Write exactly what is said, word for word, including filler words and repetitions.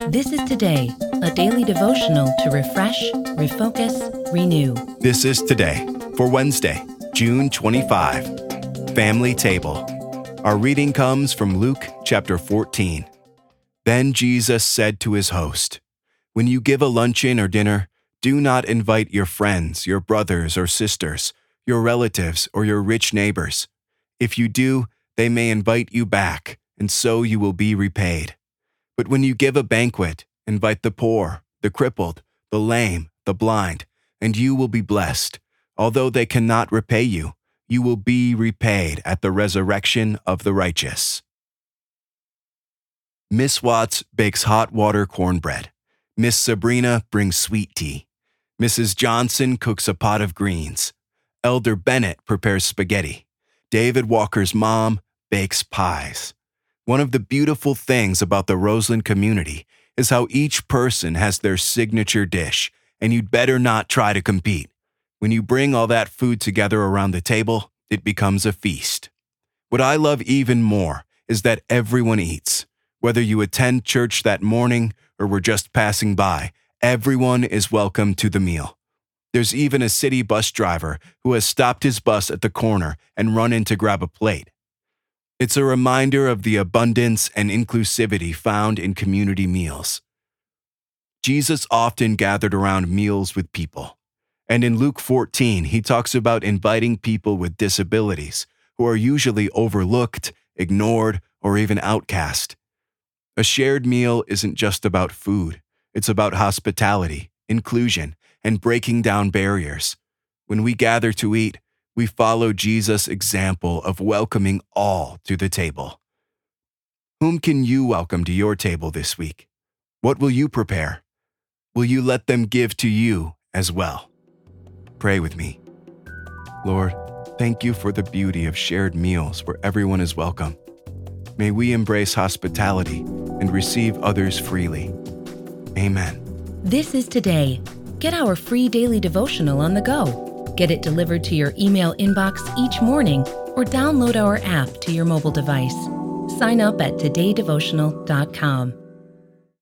This is Today, a daily devotional to refresh, refocus, renew. This is Today for Wednesday, June twenty-fifth. Family Table. Our reading comes from Luke chapter fourteen. Then Jesus said to his host, "When you give a luncheon or dinner, do not invite your friends, your brothers or sisters, your relatives, or your rich neighbors. If you do, they may invite you back, and so you will be repaid. But when you give a banquet, invite the poor, the crippled, the lame, the blind, and you will be blessed. Although they cannot repay you, you will be repaid at the resurrection of the righteous." Miss Watts bakes hot water cornbread. Miss Sabrina brings sweet tea. Missus Johnson cooks a pot of greens. Elder Bennett prepares spaghetti. David Walker's mom bakes pies. One of the beautiful things about the Roseland community is how each person has their signature dish, and you'd better not try to compete. When you bring all that food together around the table, it becomes a feast. What I love even more is that everyone eats. Whether you attend church that morning or were just passing by, everyone is welcome to the meal. There's even a city bus driver who has stopped his bus at the corner and run in to grab a plate. It's a reminder of the abundance and inclusivity found in community meals. Jesus often gathered around meals with people. And in Luke fourteen, he talks about inviting people with disabilities who are usually overlooked, ignored, or even outcast. A shared meal isn't just about food. It's about hospitality, inclusion, and breaking down barriers. When we gather to eat, we follow Jesus' example of welcoming all to the table. Whom can you welcome to your table this week? What will you prepare? Will you let them give to you as well? Pray with me. Lord, thank you for the beauty of shared meals where everyone is welcome. May we embrace hospitality and receive others freely. Amen. This is Today. Get our free daily devotional on the go. Get it delivered to your email inbox each morning or download our app to your mobile device. Sign up at today devotional dot com.